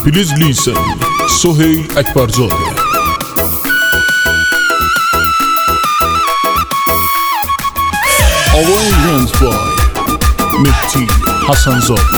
Please listen, Sohail Akbarzade. Arrangements by Mifti Hassanzade.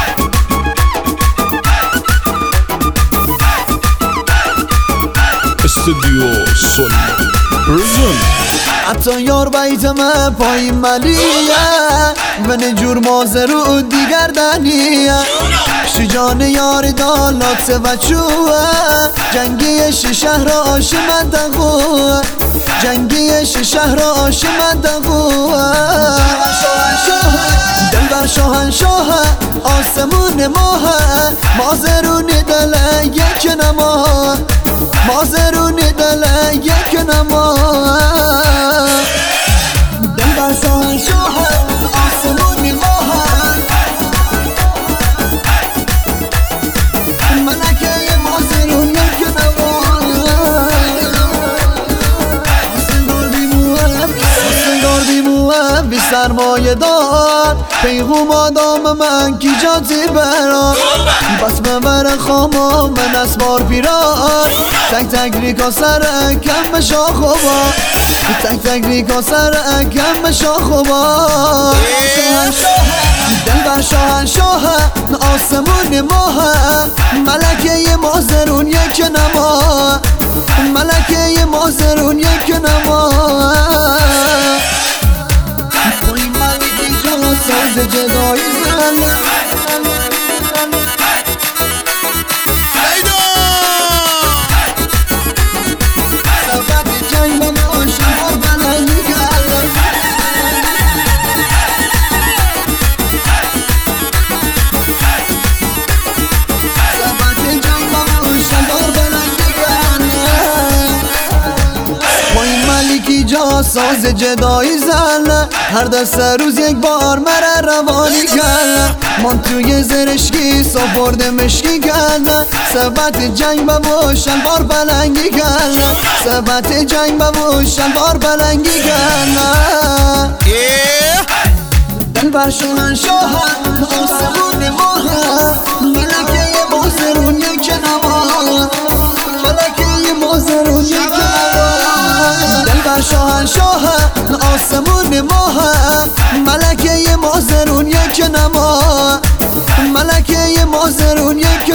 Studio Sony present. حتی یار بیتم پای ملیه من جور مازرو دیگر دنیه شجان یار دالات و چوه جنگیش شهر آش منطقوه جنگیش شهر آش منطقوه دل بر شاهنشاه آسمون ماه مازرون دل یک نما مازرون دل یک نما دل بر شاهنشاه آسمون ماه ملکه مازرون یک نما آسنگار بیموه بی سرمایه دار پیغوم آدام من کی جاتی برار بس ببر خاما من اسبار پیرار تک تک ریکا سر کم به شاخو با تک تک ریکا سر کم به شاخو با دل بر شاهنشاه آسمون ماه ملکه مازرون یک نما ملکه مازرون یک نما توی ملکی جا ساز جدایی زن ساز جدایی زن هر دست روز یک بار مره روانی کرد من توی زرشکی سپرد مشکی کردن ثبت جنگ ببو شلوار بلنگی کردن ثبت جنگ ببو شلوار بلنگی کردن دل بر شاهنشاه آسمون ماه ملکه مازرون یک نما ملکه مازرون یک نما دل بر شاهنشاه آسمون ماه ملکه مازرون یک نما ملکه مازرون یک